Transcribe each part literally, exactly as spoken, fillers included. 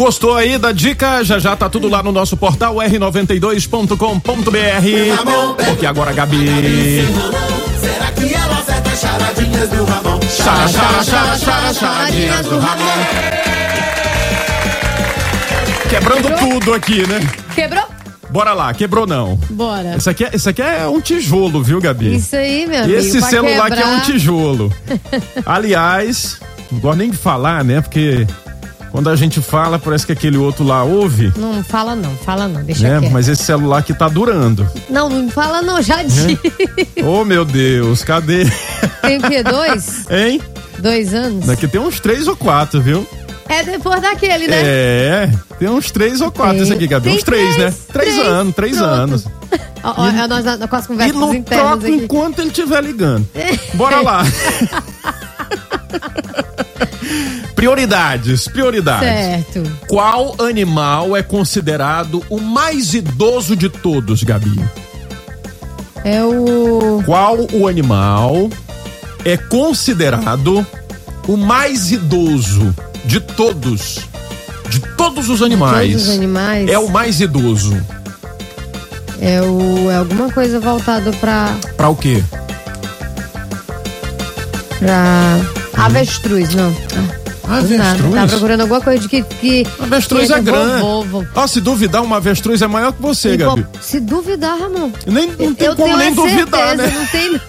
Gostou aí da dica? Já já tá tudo lá no nosso portal r noventa e dois ponto com ponto b r. Porque agora, Gabi. Será que ela acerta as charadinhas do Ramon? Chara, chara, chara, chara, charadinhas do Ramon. Quebrando Quebrou? tudo aqui, né? Quebrou? Bora lá, quebrou não. Bora. Isso aqui é, isso aqui é um tijolo, viu, Gabi? Isso aí, meu amigo. Esse pra celular quebrar... aqui é um tijolo. Aliás, não gosto nem de falar, né? Porque quando a gente fala, parece que aquele outro lá ouve. Não fala não, fala não, deixa Né? quieto. Mas esse celular aqui tá durando. Não, não fala não, já disse. Oh, meu Deus, cadê? Tem o quê? Dois? Hein? Dois anos? Daqui tem uns três ou quatro, viu? É depois daquele, né? É, tem uns três ou quatro Tem- esse aqui, Gabi. tem Uns três, três, né? Três, três, anos, três pronto. anos. Ó, ó, é nós, nós com as E conversas não internas troco aqui. enquanto ele estiver ligando. Bora lá. Prioridades, prioridades. Certo. Qual animal é considerado o mais idoso de todos, Gabi? É o... Qual o animal é considerado o mais idoso de todos? De todos os animais. Todos os animais. É o mais idoso. É o... É alguma coisa voltada pra... Pra o quê? Pra... Avestruz, não. Ah, do nada. Avestruz? Tá procurando alguma coisa de que... que Avestruz que é do grande. vovô. Ó, se duvidar, uma avestruz é maior que você, E, Gabi. pô, se duvidar, Ramon. Nem, não tem eu como tenho nem é duvidar, certeza, né? não tem não.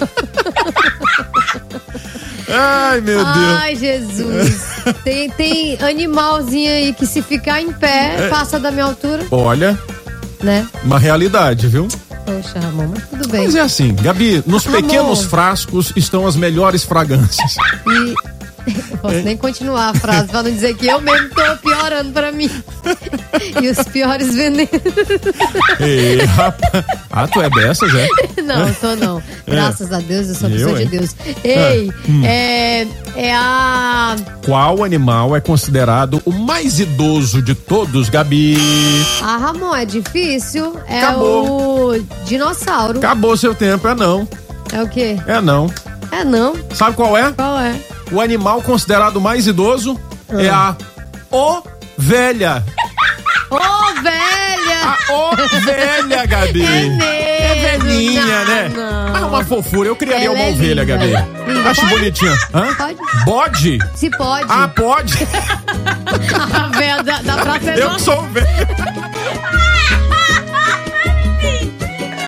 Ai, meu Deus. Ai, Jesus. Tem, tem animalzinho aí que se ficar em pé, passa da minha altura, Olha, né? uma realidade, viu? Poxa, Ramon, mas tudo bem. Mas é assim, Gabi, nos Ramon. pequenos frascos estão as melhores fragrâncias. E eu posso nem continuar a frase pra não dizer que eu mesmo tô piorando pra mim. E os piores venenos. Ei, rapaz. Ah, tu é dessas, é? Não, tô não. Graças a Deus, eu sou Eu, pessoa de hein? Deus. Ei, hum. é, é a... Qual animal é considerado o mais idoso de todos, Gabi? A Ramon, é difícil. É Acabou. o dinossauro. Acabou seu tempo, é não. É o quê? É não. É não. Sabe qual é? Qual é? O animal considerado mais idoso é a ovelha. Ô, velha! A ovelha, Gabi. É mesmo, É velhinha, não, né? não. Ah, uma fofura. Eu criaria Ela uma é ovelha, linda. Gabi. Linda. Acho Pode? bonitinha. Hã? Pode? Bode? Se pode. Ah, pode? A velha da, da praça é Eu nossa. que sou velho.